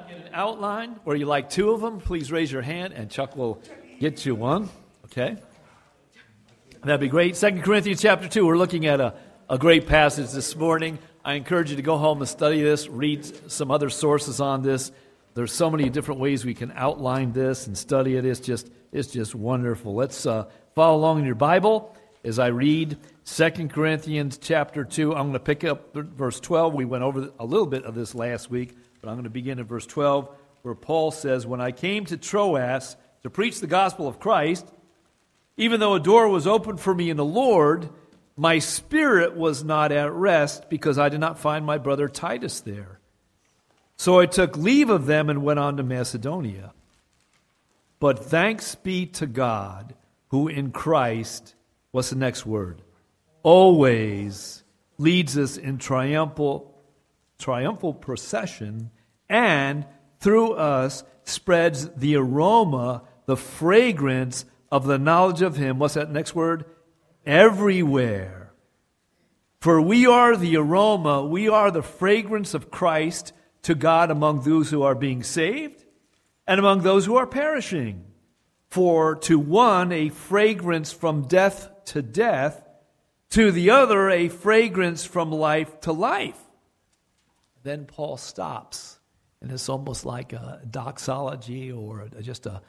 An outline, or you like two of them, please raise your hand and Chuck will get you one. Okay? That'd be great. 2 Corinthians chapter 2, we're looking at a great passage this morning. I encourage you to go home and study this, read some other sources on this. There's so many different ways we can outline this and study it. It's just wonderful. Let's follow along in your Bible as I read 2 Corinthians chapter 2. I'm going to pick up verse 12. We went over a little bit of this last week, but I'm going to begin at verse 12, where Paul says, "When I came to Troas to preach the gospel of Christ, even though a door was opened for me in the Lord, my spirit was not at rest because I did not find my brother Titus there. So I took leave of them and went on to Macedonia. But thanks be to God, who in Christ," what's the next word? "Always leads us in triumphal procession, and through us spreads the aroma, the fragrance of the knowledge of Him." What's that next word? "Everywhere. For we are the aroma, we are the fragrance of Christ to God among those who are being saved and among those who are perishing. For to one a fragrance from death to death, to the other a fragrance from life to life." Then Paul stops, and it's almost like a doxology or just a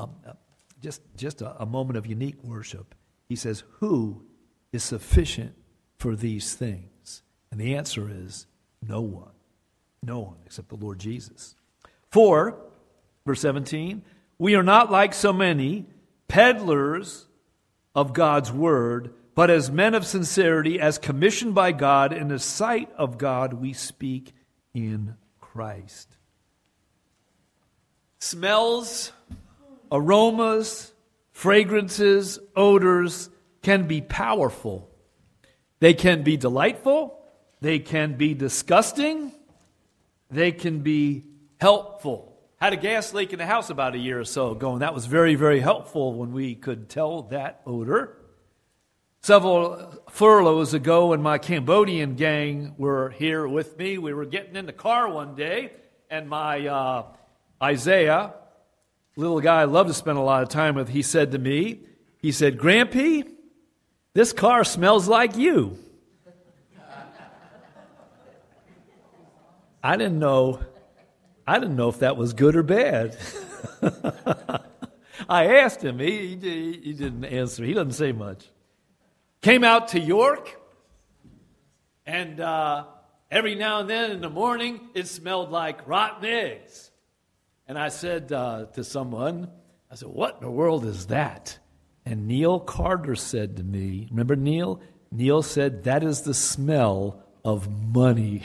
moment of unique worship. He says, "Who is sufficient for these things?" And the answer is no one. No one except the Lord Jesus. "For," verse 17, "we are not like so many peddlers of God's word, but as men of sincerity, as commissioned by God, in the sight of God we speak in Christ." Smells, aromas, fragrances, odors can be powerful. They can be delightful. They can be disgusting. They can be helpfurl. Had a gas leak in the house about a year or so ago, and that was very, very helpful when we could tell that odor. Several furloughs ago, when my Cambodian gang were here with me, we were getting in the car one day, and my Isaiah, little guy I love to spend a lot of time with, he said to me, he said, "Grampy, this car smells like you." I didn't know if that was good or bad. I asked him. He didn't answer. He doesn't say much. Came out to York, and every now and then in the morning, it smelled like rotten eggs. And I said to someone, I said, "What in the world is that?" And Neil Carter said to me, remember Neil? Neil said, "That is the smell of money."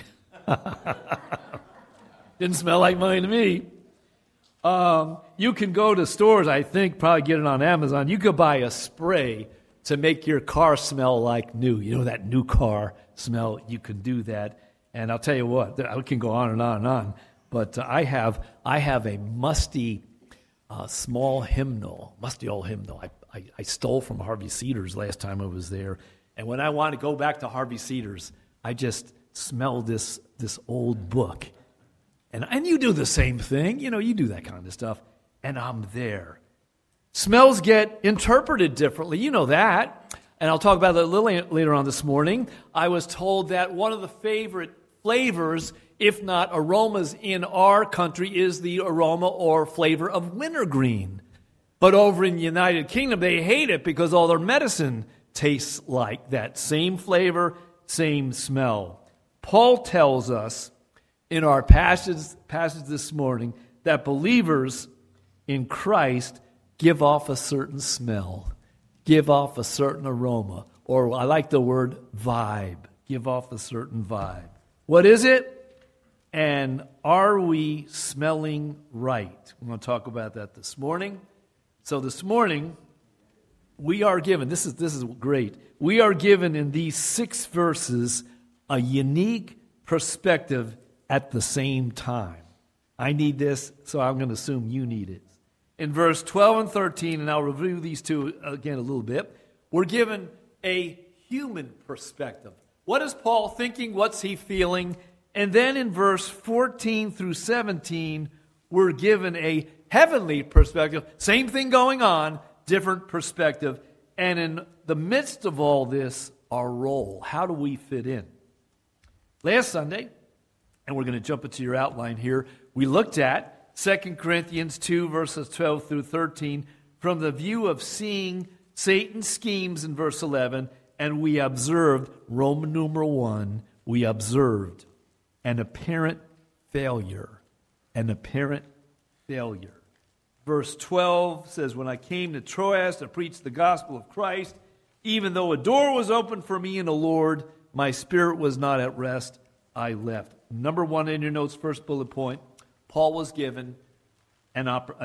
Didn't smell like money to me. You can go to stores, I think, probably get it on Amazon. You could buy a spray to make your car smell like new. You know, that new car smell, you can do that. And I'll tell you what, I can go on and on and on. But I have a musty small hymnal, musty old hymnal. I stole from Harvey Cedars last time I was there. And when I want to go back to Harvey Cedars, I just smell this old book. And you do the same thing. You know, you do that kind of stuff. And I'm there. Smells get interpreted differently. You know that. And I'll talk about that a little later on this morning. I was told that one of the favorite flavors, if not aromas, in our country is the aroma or flavor of wintergreen. But over in the United Kingdom, they hate it because all their medicine tastes like that. Same flavor, same smell. Paul tells us in our passage this morning that believers in Christ give off a certain smell, give off a certain aroma, or I like the word vibe, give off a certain vibe. What is it? And are we smelling right? We're going to talk about that this morning. So this morning, we are given, this is great, we are given in these 6 verses a unique perspective at the same time. I need this, so I'm going to assume you need it. In verse 12 and 13, and I'll review these two again a little bit, we're given a human perspective. What is Paul thinking? What's he feeling? And then in verse 14 through 17, we're given a heavenly perspective. Same thing going on, different perspective. And in the midst of all this, our role. How do we fit in? Last Sunday, and we're going to jump into your outline here, we looked at 2 Corinthians 2, verses 12 through 13, from the view of seeing Satan's schemes in verse 11, and we observed, Roman numeral 1, we observed an apparent failure. An apparent failure. Verse 12 says, when I came to Troas to preach the gospel of Christ, even though a door was open for me in the Lord, my spirit was not at rest, I left. Number 1 in your notes, first bullet point, Paul was given an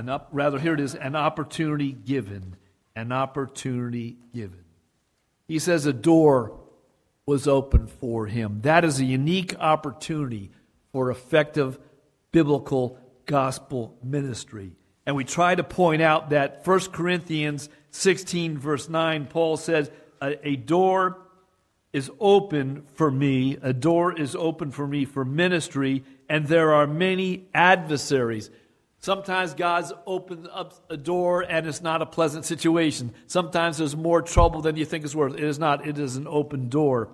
opportunity given. An opportunity given. He says a door was open for him. That is a unique opportunity for effective biblical gospel ministry. And we try to point out that 1 Corinthians 16, verse 9, Paul says, a door is open for me. A door is open for me for ministry, and there are many adversaries. Sometimes God's opened up a door and it's not a pleasant situation. Sometimes there's more trouble than you think is worth. It is not. It is an open door.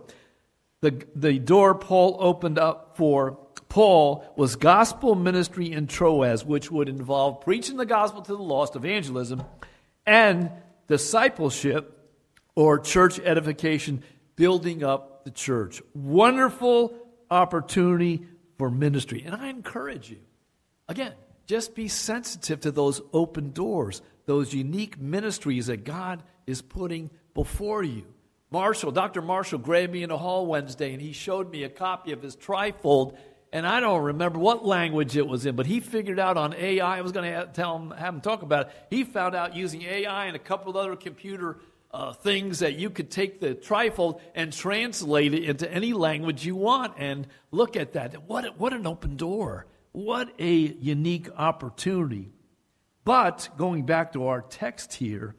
The door Paul opened up for Paul was gospel ministry in Troas, which would involve preaching the gospel to the lost, evangelism, and discipleship or church edification, building up the church. Wonderful opportunity for ministry. And I encourage you, again, just be sensitive to those open doors, those unique ministries that God is putting before you. Dr. Marshall grabbed me in the hall Wednesday, and he showed me a copy of his trifold, and I don't remember what language it was in, but he figured out on AI. I was going to have him talk about it. He found out using AI and a couple of other computer things that you could take the trifold and translate it into any language you want, and look at that. What an open door. What a unique opportunity. But going back to our text here,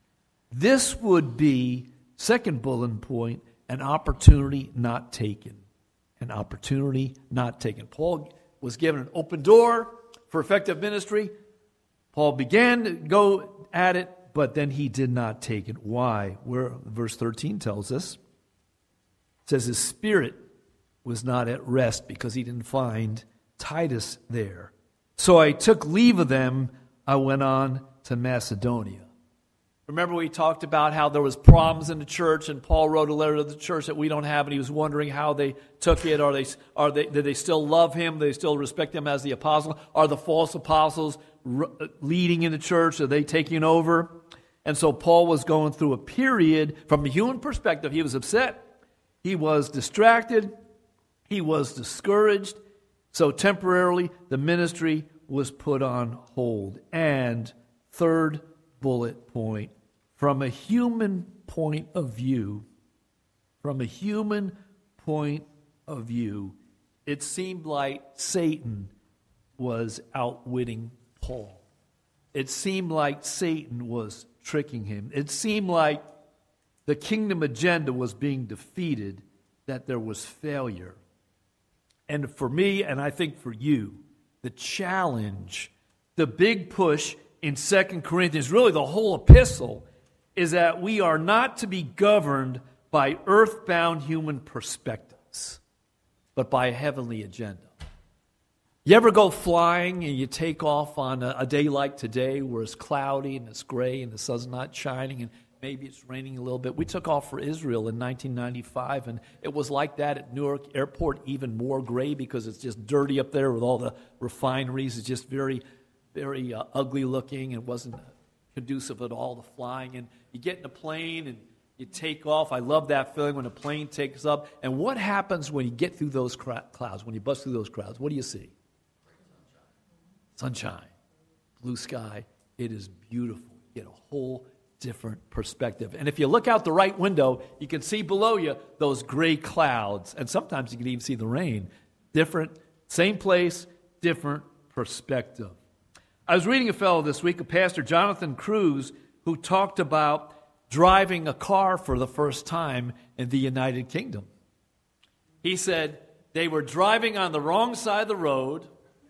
this would be, second bullet point, an opportunity not taken. An opportunity not taken. Paul was given an open door for effective ministry. Paul began to go at it, but then he did not take it. Why? Verse 13 tells us. It says his spirit was not at rest because he didn't find Titus there. So I took leave of them. I went on to Macedonia. Remember we talked about how there was problems in the church, and Paul wrote a letter to the church that we don't have, and he was wondering how they took it. Did they still love him? Do they still respect him as the apostle? Are the false apostles leading in the church? Are they taking over? And so Paul was going through a period, from a human perspective, he was upset, he was distracted, he was discouraged. So temporarily, the ministry was put on hold. And third bullet point, from a human point of view, it seemed like Satan was outwitting Paul. It seemed like Satan was tricking him. It seemed like the kingdom agenda was being defeated, that there was failure. And for me, and I think for you, the challenge, the big push in 2 Corinthians, really the whole epistle, is that we are not to be governed by earthbound human perspectives, but by a heavenly agenda. You ever go flying and you take off on a day like today where it's cloudy and it's gray and the sun's not shining and maybe it's raining a little bit? We took off for Israel in 1995, and it was like that at Newark Airport, even more gray because it's just dirty up there with all the refineries. It's just very, very ugly looking. It wasn't conducive at all to flying. And you get in a plane and you take off. I love that feeling when a plane takes up. And what happens when you get through those clouds, when you bust through those clouds? What do you see? Sunshine, blue sky. It is beautiful. You get a whole different perspective. And if you look out the right window, you can see below you those gray clouds. And sometimes you can even see the rain. Different, same place, different perspective. I was reading a fellow this week, a pastor, Jonathan Cruz, who talked about driving a car for the first time in the United Kingdom. He said they were driving on the wrong side of the road.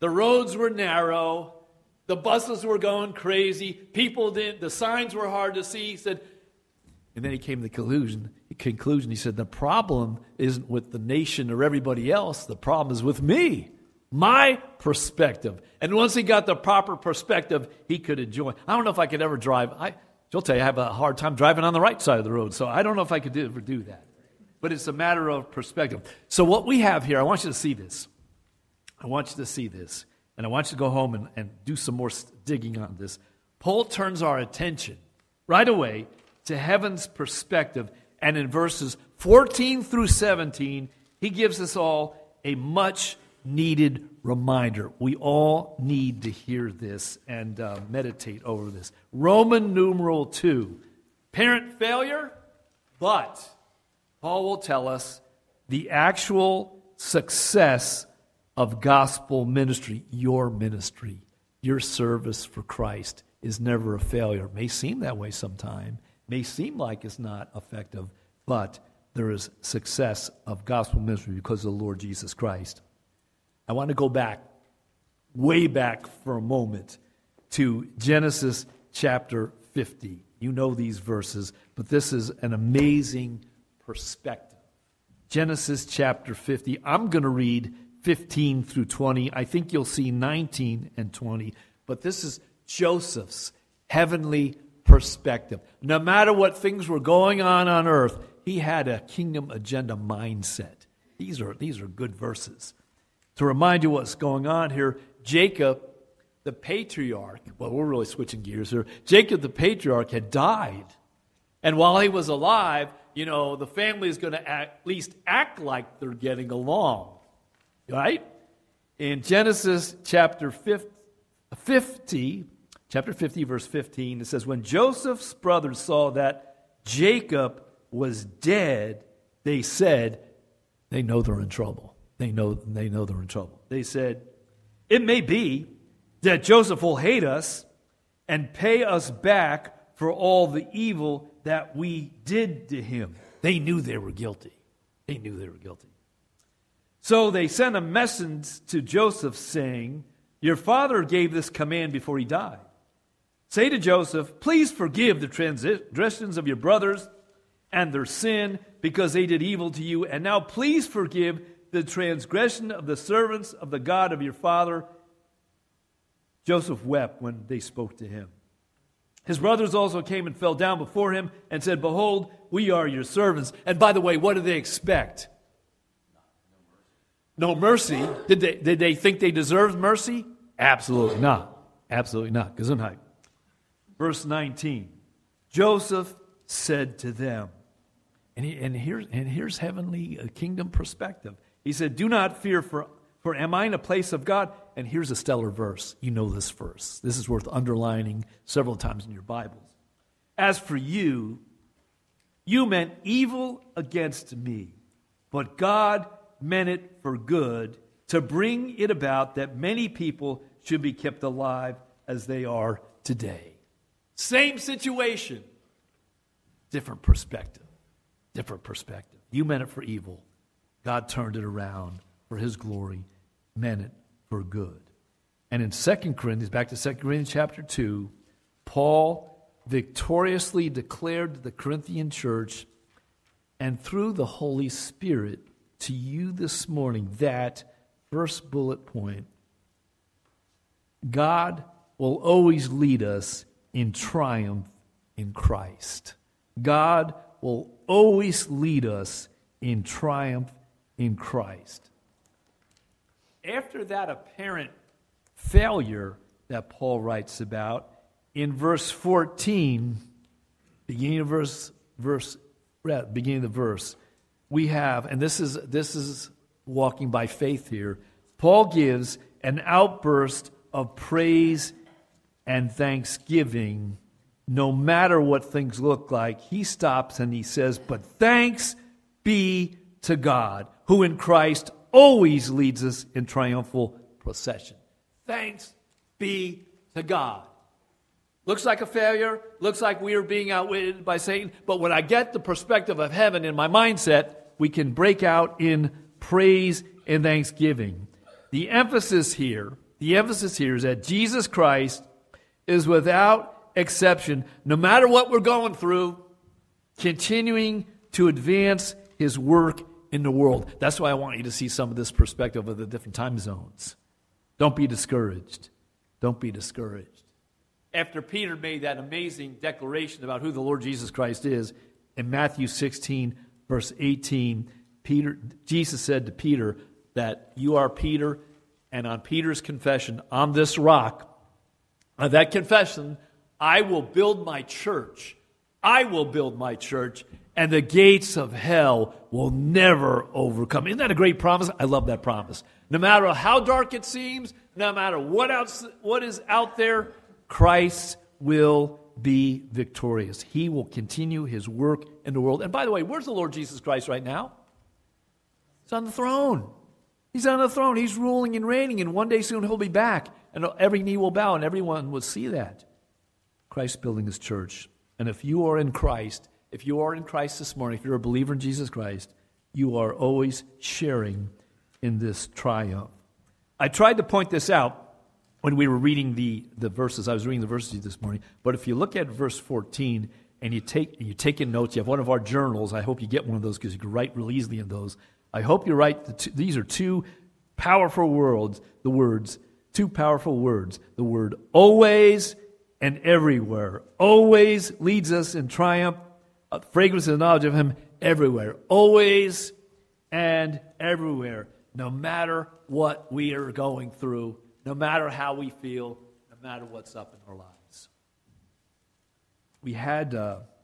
The roads were narrow. The buses were going crazy. The signs were hard to see. He said, and then he came to the conclusion. He said, the problem isn't with the nation or everybody else. The problem is with me, my perspective. And once he got the proper perspective, he could enjoy. I don't know if I could ever drive. She'll tell you I have a hard time driving on the right side of the road, so I don't know if I could ever do that. But it's a matter of perspective. So what we have here, I want you to see this. I want you to see this. And I want you to go home and do some more digging on this. Paul turns our attention right away to heaven's perspective. And in verses 14 through 17, he gives us all a much needed reminder. We all need to hear this and meditate over this. Roman numeral 2. Parent failure, but Paul will tell us the actual success of gospel ministry, your ministry, your service for Christ is never a failure. It may seem that way sometime, may seem like it's not effective, but there is success of gospel ministry because of the Lord Jesus Christ. I want to go back, way back for a moment, to Genesis chapter 50. You know these verses, but this is an amazing perspective. Genesis chapter 50. I'm going to read 15 through 20. I think you'll see 19 and 20. But this is Joseph's heavenly perspective. No matter what things were going on earth, he had a kingdom agenda mindset. These are good verses. To remind you what's going on here, Jacob, the patriarch, well, we're really switching gears here. Jacob, the patriarch, had died. And while he was alive, the family is going to at least act like they're getting along. Right? In Genesis chapter 50, verse 15, it says, when Joseph's brothers saw that Jacob was dead, they said, they know they're in trouble. They know they're in trouble. They said, it may be that Joseph will hate us and pay us back for all the evil that we did to him. They knew they were guilty. So they sent a message to Joseph saying, your father gave this command before he died. Say to Joseph, please forgive the transgressions of your brothers and their sin because they did evil to you. And now please forgive the transgression of the servants of the God of your father. Joseph wept when they spoke to him. His brothers also came and fell down before him and said, behold, we are your servants. And by the way, what do they expect? No mercy. Did they think they deserved mercy? Absolutely not. Absolutely not. Gesundheit. Verse 19. Joseph said to them, and here's heavenly kingdom perspective. He said, do not fear, for am I in a place of God? And here's a stellar verse. You know this verse. This is worth underlining several times in your Bibles. As for you, you meant evil against me, but God meant it for good, to bring it about that many people should be kept alive as they are today. Same situation, different perspective. You meant it for evil. God turned it around for his glory, meant it for good. And in 2 Corinthians, back to 2 Corinthians chapter 2, Paul victoriously declared to the Corinthian church and through the Holy Spirit to you this morning that first bullet point, God will always lead us in triumph in Christ. God will always lead us in triumph in Christ. After that apparent failure that Paul writes about, in verse 14, beginning of the verse, we have, and this is walking by faith here, Paul gives an outburst of praise and thanksgiving no matter what things look like. He stops and he says, but thanks be to God, who in Christ always leads us in triumphal procession. Thanks be to God. Looks like a failure, looks like we are being outwitted by Satan, but when I get the perspective of heaven in my mindset, we can break out in praise and thanksgiving. The emphasis here The emphasis here is that Jesus Christ is without exception, no matter what we're going through, continuing to advance his work in the world. That's why I want you to see some of this perspective of the different time zones. Don't be discouraged. Don't be discouraged. After Peter made that amazing declaration about who the Lord Jesus Christ is, in Matthew 16, verse 18, Jesus said to Peter that you are Peter, and on Peter's confession, on this rock, on that confession, I will build my church. I will build my church, and the gates of hell will never overcome. Isn't that a great promise? I love that promise. No matter how dark it seems, no matter what is out there, Christ will be victorious. He will continue his work in the world. And by the way, where's the Lord Jesus Christ right now? He's on the throne. He's on the throne. He's ruling and reigning, and one day soon he'll be back, and every knee will bow, and everyone will see that. Christ building his church. And if you are in Christ this morning, if you're a believer in Jesus Christ, you are always sharing in this triumph. I tried to point this out when we were reading the verses. I was reading the verses this morning. But if you look at verse 14 and you take in notes, you have one of our journals. I hope you get one of those because you can write real easily in those. I hope you write, these are two powerful words, two powerful words. The word always and everywhere. Always leads us in triumph, fragrance and knowledge of him everywhere. Always and everywhere. No matter what we are going through, no matter how we feel, no matter what's up in our lives. We had,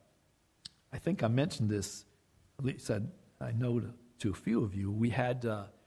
I think I mentioned this, at least I know to a few of you, we had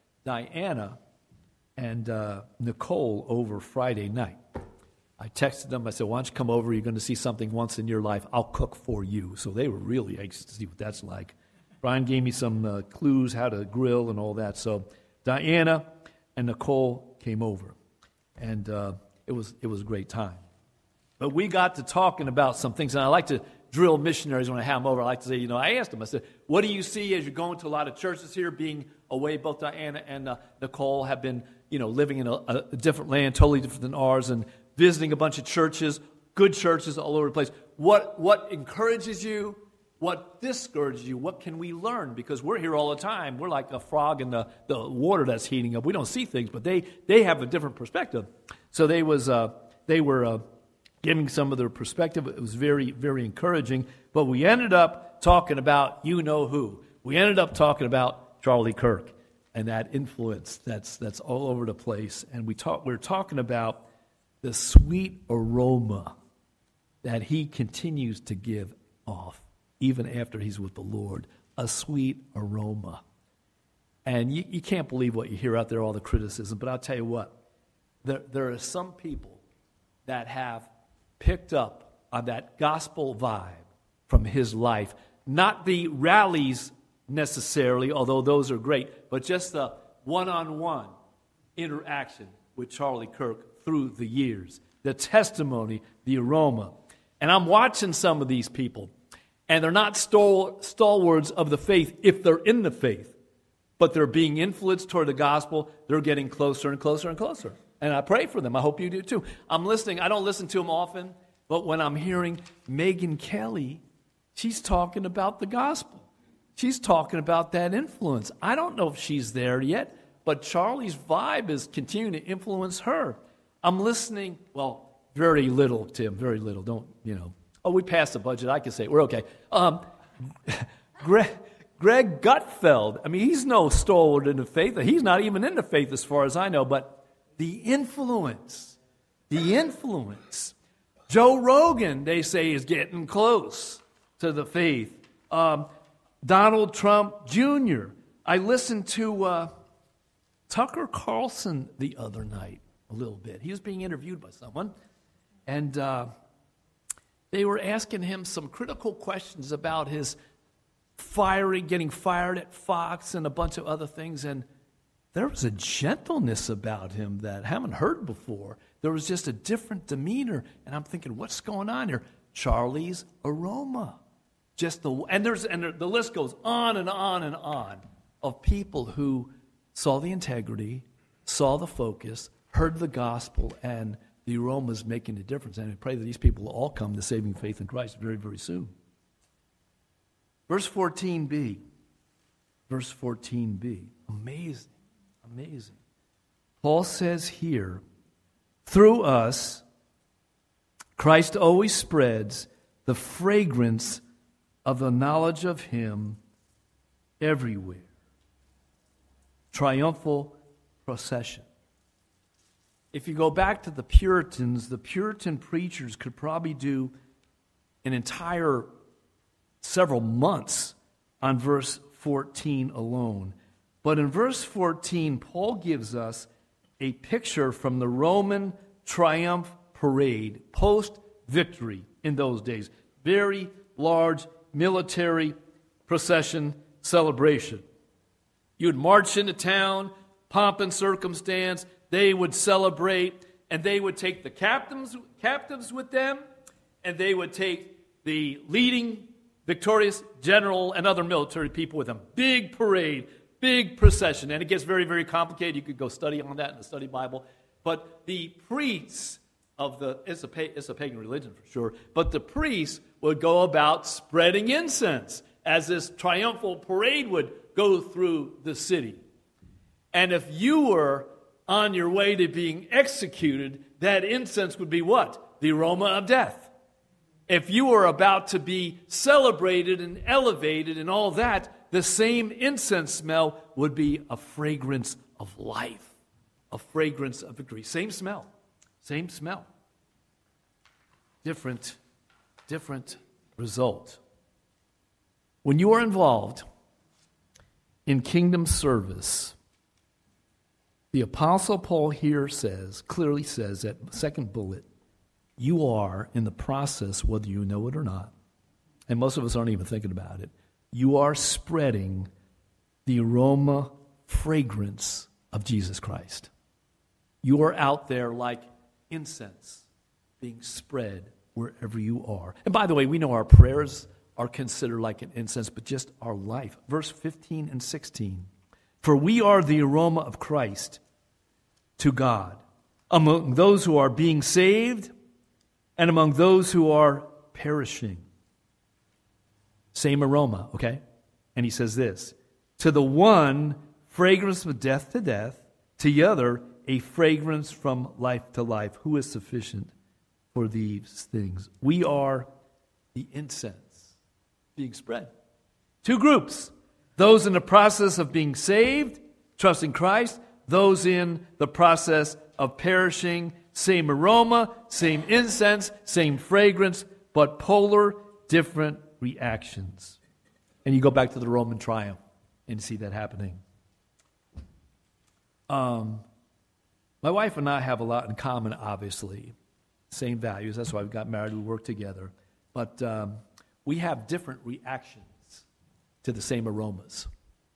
Diana and Nicole over Friday night. I texted them, I said, why don't you come over, you're going to see something once in your life, I'll cook for you. So they were really anxious to see what that's like. Brian gave me some clues how to grill and all that. So Diana and Nicole came over. And it was a great time. But we got to talking about some things, and I like to drill missionaries when I have them over. I like to say, I asked them, I said, what do you see as you're going to a lot of churches here, being away? Both Diana and Nicole have been, living in a different land, totally different than ours, and visiting a bunch of churches, good churches all over the place. What encourages you? What discourages you? What can we learn? Because we're here all the time. We're like a frog in the water that's heating up. We don't see things, but they have a different perspective. So they were giving some of their perspective. It was very, very encouraging. But we ended up talking about who. We ended up talking about Charlie Kirk and that influence that's all over the place. And we're talking about the sweet aroma that he continues to give off, even after he's with the Lord, a sweet aroma. And you can't believe what you hear out there, all the criticism, but I'll tell you what, there are some people that have picked up on that gospel vibe from his life. Not the rallies necessarily, although those are great, but just the one-on-one interaction with Charlie Kirk through the years, the testimony, the aroma. And I'm watching some of these people, and they're not stalwarts of the faith if they're in the faith, but they're being influenced toward the gospel. They're getting closer and closer and closer. And I pray for them. I hope you do too. I'm listening. I don't listen to them often, but when I'm hearing Megyn Kelly, she's talking about the gospel. She's talking about that influence. I don't know if she's there yet, but Charlie's vibe is continuing to influence her. I'm listening, very little, Tim, very little. Don't, Oh, we passed the budget. I can say we're okay. Greg Gutfeld. He's no stalwart in the faith. He's not even in the faith as far as I know. But the influence. Joe Rogan, they say, is getting close to the faith. Donald Trump Jr. I listened to Tucker Carlson the other night a little bit. He was being interviewed by someone, and they were asking him some critical questions about his getting fired at Fox and a bunch of other things, and there was a gentleness about him that I haven't heard before. There was just a different demeanor, and I'm thinking, what's going on here? Charlie's aroma. And the list goes on and on and on of people who saw the integrity, saw the focus, heard the gospel, and the aroma is making a difference. And I pray that these people will all come to saving faith in Christ very, very soon. Verse 14b. Verse 14b. Amazing. Amazing. Paul says here, through us, Christ always spreads the fragrance of the knowledge of Him everywhere. Triumphal procession. If you go back to the Puritans, the Puritan preachers could probably do an entire several months on verse 14 alone. But in verse 14, Paul gives us a picture from the Roman triumph parade, post-victory in those days. Very large military procession celebration. You'd march into town, pomp and circumstance, they would celebrate, and they would take the captives with them, and they would take the leading victorious general and other military people with them. Big parade, big procession, and it gets very, very complicated. You could go study on that in the study Bible. But the priests of it's a pagan religion for sure, but the priests would go about spreading incense as this triumphal parade would go through the city. And if you were on your way to being executed, that incense would be what? The aroma of death. If you were about to be celebrated and elevated and all that, the same incense smell would be a fragrance of life, a fragrance of victory. Same smell. Same smell. Different result. When you are involved in kingdom service, the Apostle Paul here clearly says, that second bullet, you are in the process, whether you know it or not, and most of us aren't even thinking about it, you are spreading the aroma, fragrance of Jesus Christ. You are out there like incense being spread wherever you are. And by the way, we know our prayers are considered like an incense, but just our life. Verse 15 and 16. For we are the aroma of Christ to God among those who are being saved and among those who are perishing. Same aroma, okay? And he says this, to the one, fragrance of death to death, to the other, a fragrance from life to life. Who is sufficient for these things? We are the incense being spread. Two groups. Those in the process of being saved, trusting Christ. Those in the process of perishing. Same aroma, same incense, same fragrance, but polar, different reactions. And you go back to the Roman triumph and see that happening. My wife and I have a lot in common, obviously. Same values. That's why we got married. We work together. But we have different reactions to the same aromas.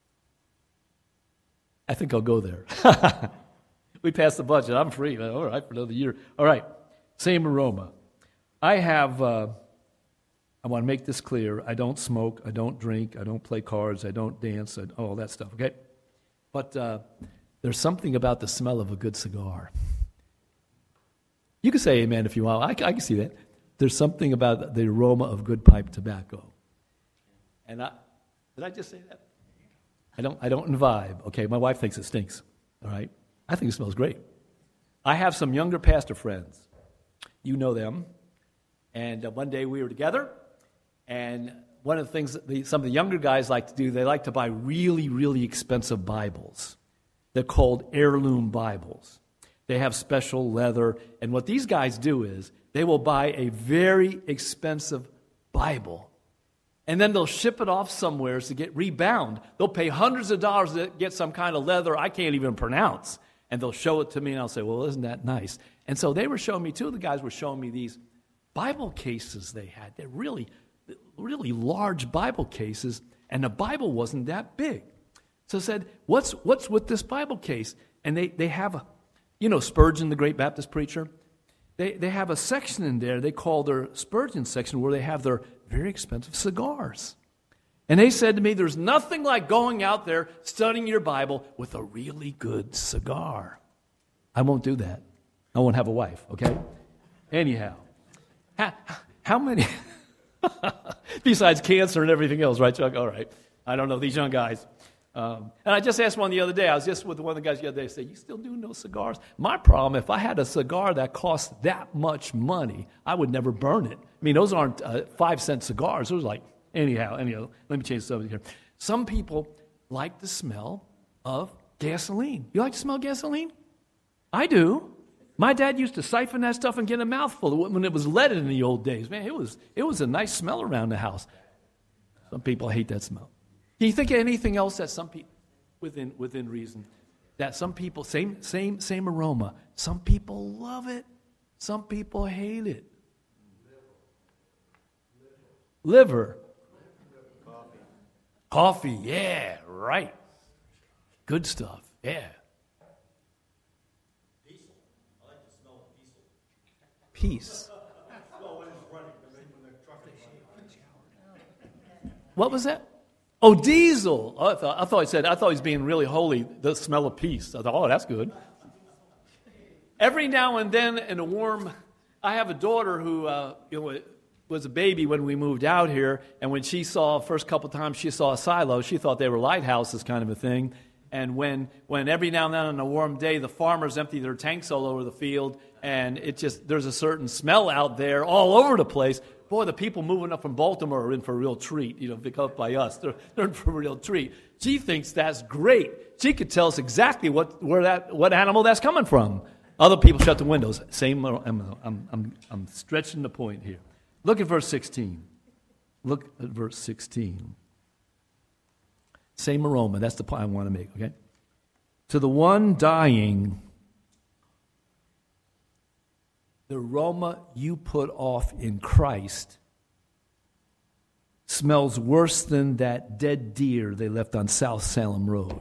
I think I'll go there. We passed the budget. I'm free. All right, for another year. All right, same aroma. I want to make this clear. I don't smoke. I don't drink. I don't play cards. I don't dance. All that stuff, okay? But there's something about the smell of a good cigar. You can say amen if you want. I can see that. There's something about the aroma of good pipe tobacco. And did I just say that? I don't imbibe. Okay, my wife thinks it stinks. All right? I think it smells great. I have some younger pastor friends. You know them. And one day we were together, and one of the things that some of the younger guys like to do, they like to buy really, really expensive Bibles. They're called heirloom Bibles. They have special leather, and what these guys do is they will buy a very expensive Bible, and then they'll ship it off somewhere to get rebound. They'll pay hundreds of dollars to get some kind of leather I can't even pronounce, and they'll show it to me, and I'll say, well, isn't that nice? And so they were showing me, two of the guys were showing me these Bible cases they had. They're really, really large Bible cases, and the Bible wasn't that big. So I said, what's with this Bible case? And they have Spurgeon, the great Baptist preacher, they have a section in there they call their Spurgeon section where they have their very expensive cigars. And they said to me, there's nothing like going out there studying your Bible with a really good cigar. I won't do that. I won't have a wife, okay? Anyhow, how many, besides cancer and everything else, right, Chuck? All right. I don't know, these young guys. And I just asked one the other day. I was just with one of the guys the other day. I said, you still do no cigars? My problem, if I had a cigar that cost that much money, I would never burn it. I mean, those aren't 5-cent cigars. Those are like, anyhow, let me change the subject here. Some people like the smell of gasoline. You like to smell gasoline? I do. My dad used to siphon that stuff and get a mouthful when it was leaded in the old days. Man, it was a nice smell around the house. Some people hate that smell. Can you think of anything else that some people, within reason, that some people, same aroma, some people love it, some people hate it? Liver. Coffee, yeah, right. Good stuff, yeah. Diesel. I like the smell of diesel. Peace. Well, when it's running, when the truck is running. What was that? Oh, diesel. Oh, I thought he was being really holy, the smell of peace. I thought, oh, that's good. Every now and then in a warm, I have a daughter who was a baby when we moved out here, and when she saw, first couple times she saw a silo, she thought they were lighthouses kind of a thing. And when every now and then on a warm day, the farmers empty their tanks all over the field, and there's a certain smell out there all over the place. Boy, the people moving up from Baltimore are in for a real treat, pick up by us. They're in for a real treat. She thinks that's great. She could tell us exactly what animal that's coming from. Other people shut the windows. I'm stretching the point here. Look at verse 16. Look at verse 16. Same aroma. That's the point I want to make, okay? To the one dying, the aroma you put off in Christ smells worse than that dead deer they left on South Salem Road.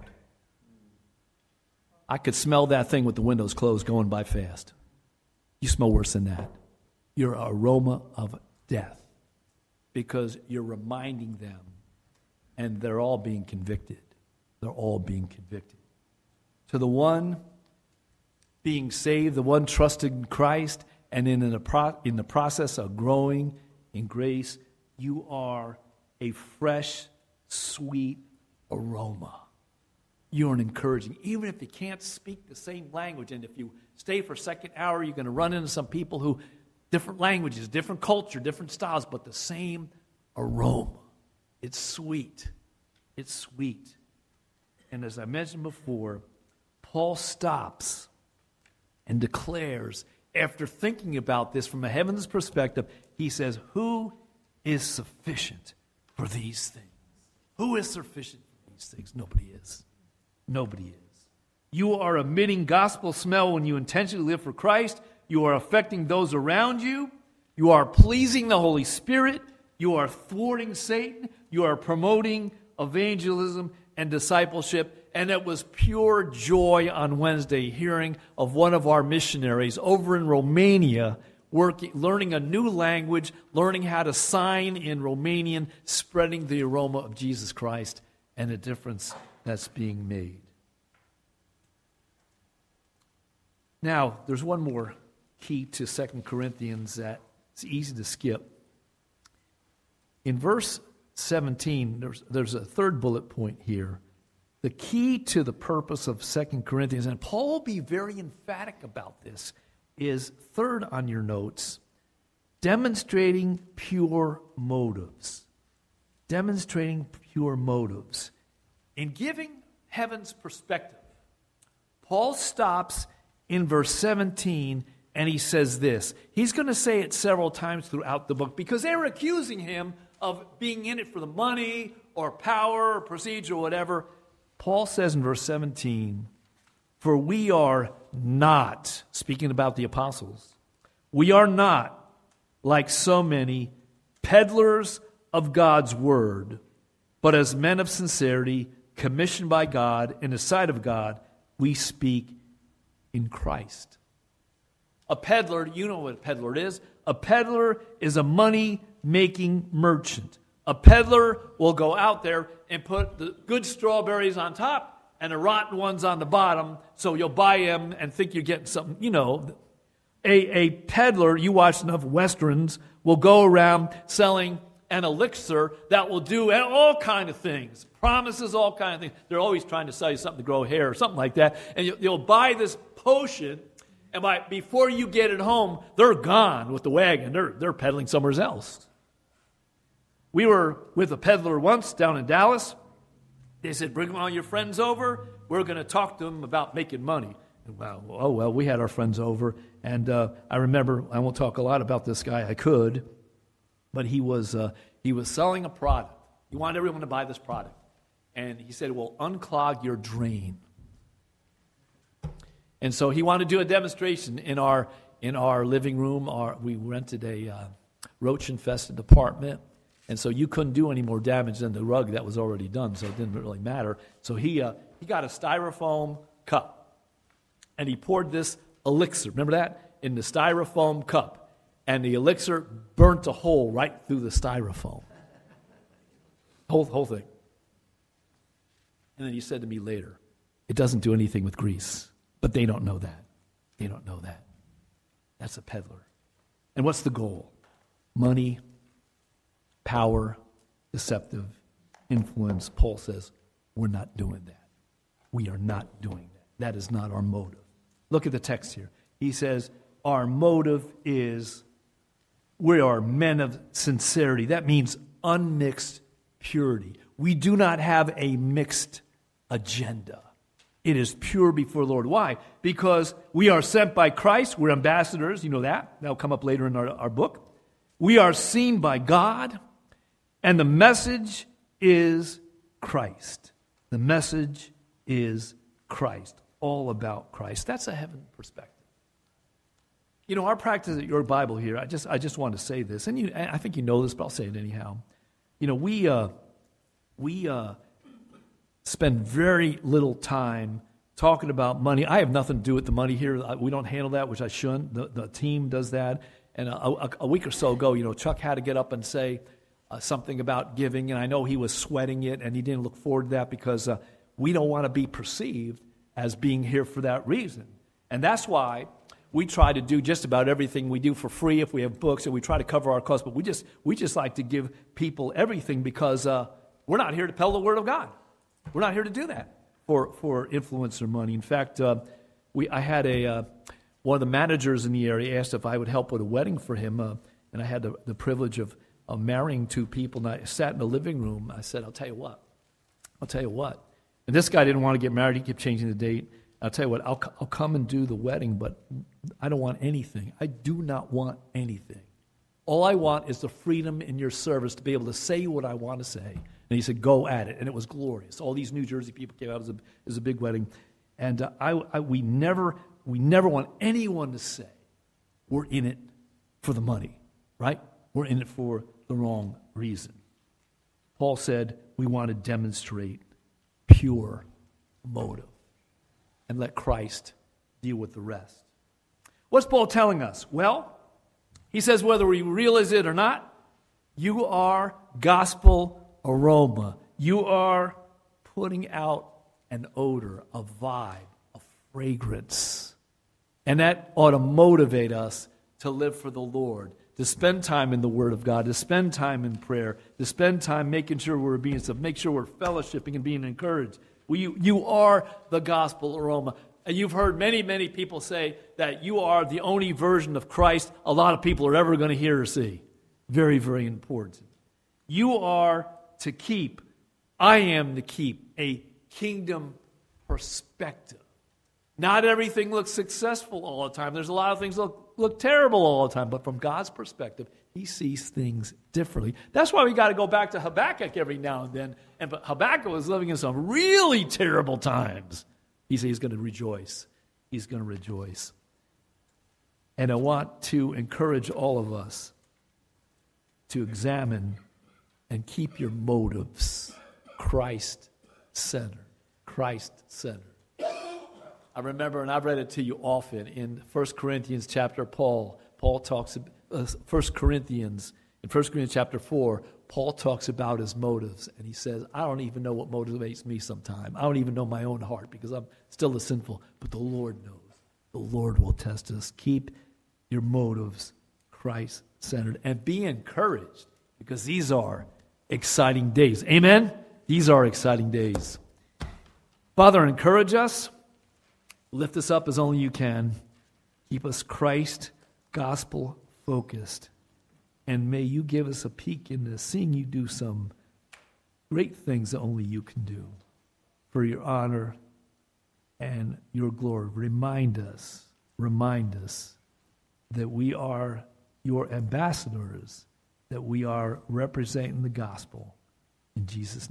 I could smell that thing with the windows closed going by fast. You smell worse than that. Your aroma of death, because you're reminding them, and they're all being convicted. They're all being convicted. To the one being saved, the one trusting in Christ, and in the process of growing in grace, you are a fresh, sweet aroma. You're an encouraging. Even if you can't speak the same language, and if you stay for a second hour, you're going to run into some people who, different languages, different culture, different styles, but the same aroma. It's sweet. It's sweet. And as I mentioned before, Paul stops and declares, after thinking about this from a heaven's perspective, he says, who is sufficient for these things? Who is sufficient for these things? Nobody is. Nobody is. You are emitting gospel smell when you intentionally live for Christ. You are affecting those around you. You are pleasing the Holy Spirit. You are thwarting Satan. You are promoting evangelism and discipleship. And it was pure joy on Wednesday hearing of one of our missionaries over in Romania learning a new language, learning how to sign in Romanian, spreading the aroma of Jesus Christ and the difference that's being made. Now, there's one more key to 2 Corinthians that it's easy to skip. In verse 17, there's a third bullet point here. The key to the purpose of 2 Corinthians, and Paul will be very emphatic about this, is third on your notes, demonstrating pure motives. Demonstrating pure motives. In giving heaven's perspective, Paul stops in verse 17 and he says this. He's going to say it several times throughout the book because they're accusing him of being in it for the money or power or prestige or whatever. Paul says in verse 17, for we are not, speaking about the apostles, we are not like so many peddlers of God's word, but as men of sincerity, commissioned by God in the sight of God, we speak in Christ. A peddler, you know what a peddler is. A peddler is a money-making merchant. A peddler will go out there and put the good strawberries on top and the rotten ones on the bottom, so you'll buy them and think you're getting something, A peddler, you watch enough Westerns, will go around selling an elixir that will do all kind of things, promises all kind of things. They're always trying to sell you something to grow hair or something like that, and you'll buy this potion, and before you get it home, they're gone with the wagon. They're peddling somewhere else. We were with a peddler once down in Dallas. They said, bring all your friends over. We're going to talk to them about making money. And we had our friends over. And I remember, I won't talk a lot about this guy. I could. But he was selling a product. He wanted everyone to buy this product. And he said, well, unclog your drain. And so he wanted to do a demonstration in our living room. We rented a roach-infested apartment. And so you couldn't do any more damage than the rug that was already done, so it didn't really matter. So he got a styrofoam cup, and he poured this elixir, remember that, in the styrofoam cup, and the elixir burnt a hole right through the styrofoam. Whole thing. And then he said to me later, it doesn't do anything with grease, but they don't know that. They don't know that. That's a peddler. And what's the goal? Money, power, deceptive influence. Paul says, we're not doing that. We are not doing that. That is not our motive. Look at the text here. He says, our motive is, we are men of sincerity. That means unmixed purity. We do not have a mixed agenda. It is pure before the Lord. Why? Because we are sent by Christ. We're ambassadors. You know that. That'll come up later in our book. We are seen by God. And the message is Christ. The message is Christ. All about Christ. That's a heaven perspective. Our practice at Your Bible here, I just want to say this, and I think you know this, but I'll say it anyhow. We spend very little time talking about money. I have nothing to do with the money here. We don't handle that, which I shouldn't. The team does that. And a week or so ago, Chuck had to get up and say something about giving, and I know he was sweating it, and he didn't look forward to that because we don't want to be perceived as being here for that reason. And that's why we try to do just about everything we do for free if we have books, and we try to cover our costs, but we just like to give people everything because we're not here to peddle the Word of God. We're not here to do that for influence or money. In fact, I had one of the managers in the area asked if I would help with a wedding for him, and I had the privilege of marrying two people, and I sat in the living room. I said, I'll tell you what. And this guy didn't want to get married. He kept changing the date. I'll tell you what, I'll come and do the wedding, but I don't want anything. I do not want anything. All I want is the freedom in your service to be able to say what I want to say. And he said, go at it. And it was glorious. All these New Jersey people came out. It was a big wedding. And we never want anyone to say we're in it for the money, right? We're in it for the wrong reason. Paul said we want to demonstrate pure motive and let Christ deal with the rest. What's Paul telling us? Well, he says whether we realize it or not, you are gospel aroma. You are putting out an odor, a vibe, a fragrance. And that ought to motivate us to live for the Lord, to spend time in the Word of God, to spend time in prayer, to spend time making sure we're obedient, make sure we're fellowshipping and being encouraged. You are the gospel aroma. And you've heard many, many people say that you are the only version of Christ a lot of people are ever going to hear or see. Very, very important. You are to keep, I am to keep a kingdom perspective. Not everything looks successful all the time. There's a lot of things look terrible all the time. But from God's perspective, He sees things differently. That's why we got to go back to Habakkuk every now and then. But Habakkuk was living in some really terrible times. He said he's going to rejoice. He's going to rejoice. And I want to encourage all of us to examine and keep your motives Christ-centered. Christ-centered. I remember, and I've read it to you often, in 1 Corinthians chapter, Paul talks, 1 Corinthians In 1 Corinthians chapter 4, Paul talks about his motives, and he says, I don't even know what motivates me sometimes. I don't even know my own heart because I'm still a sinful, but the Lord knows. The Lord will test us. Keep your motives Christ-centered and be encouraged because these are exciting days. Amen? These are exciting days. Father, encourage us. Lift us up as only you can. Keep us Christ, gospel focused. And may you give us a peek into seeing you do some great things that only you can do for your honor and your glory. Remind us that we are your ambassadors, that we are representing the gospel. In Jesus' name.